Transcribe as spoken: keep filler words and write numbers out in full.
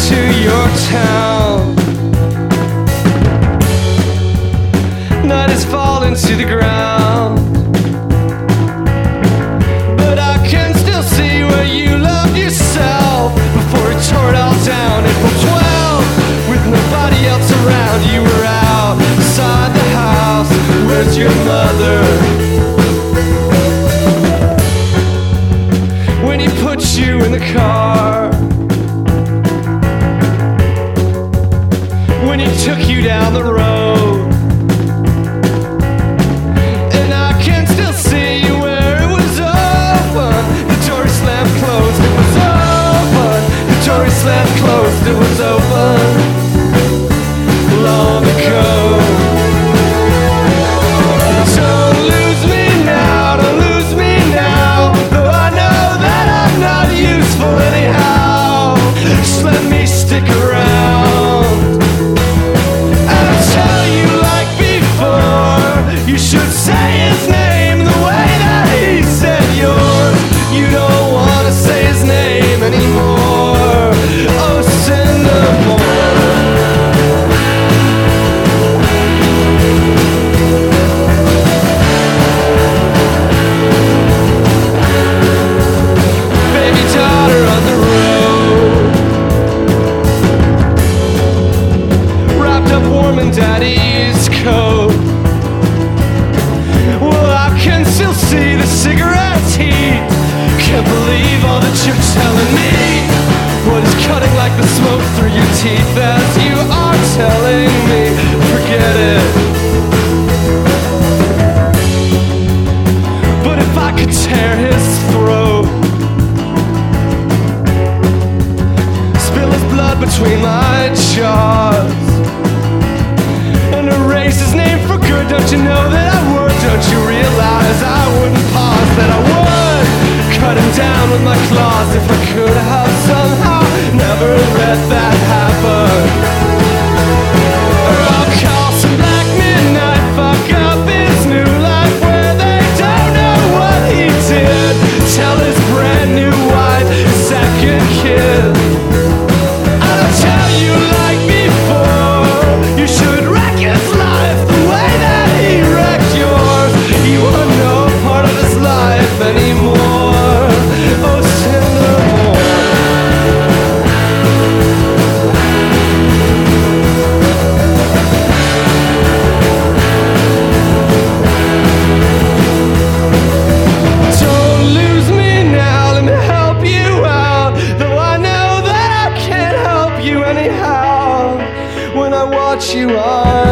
to your town. Night is falling to the ground, but I can still see where you loved yourself before it tore it all down. April twelfth, with nobody else around, you were outside the house. Where's your mother? When he put you in the car, when he took you down the road, and I can still see where it was open. The door slammed closed, it was open. The door slammed closed, it was open. Long ago. Don't lose me now, don't lose me now, though I know that I'm not useful anyhow. Just let me stick around. I'll tell you like before, you should say his name the way that he said yours. You don't want to say his name anymore. Oh, Cinnamon. Baby daughter on the road, wrapped up warm in daddy's coat. Well, I can still see the cigarette heat. Can't believe all that you're telling me. What is cutting like the smoke through your teeth as you are telling me? Forget it. But if I could tear his throat, spill his blood between my jaws, and erase his name for good, don't you know that I would? Don't you realize I wouldn't pause, that I would cut him down with my claws if I could have somehow never let that happen? Or I'll call some black midnight, fuck up his new life where they don't know what he did. Tell his brand new wife, second kid, I'll tell you like before, you should wreck his life the way that he wrecked yours. You are no part of his life anymore. Oh, Cinnamon. Don't lose me now, let me help you out, though I know that I can't help you anyhow. When I watch you on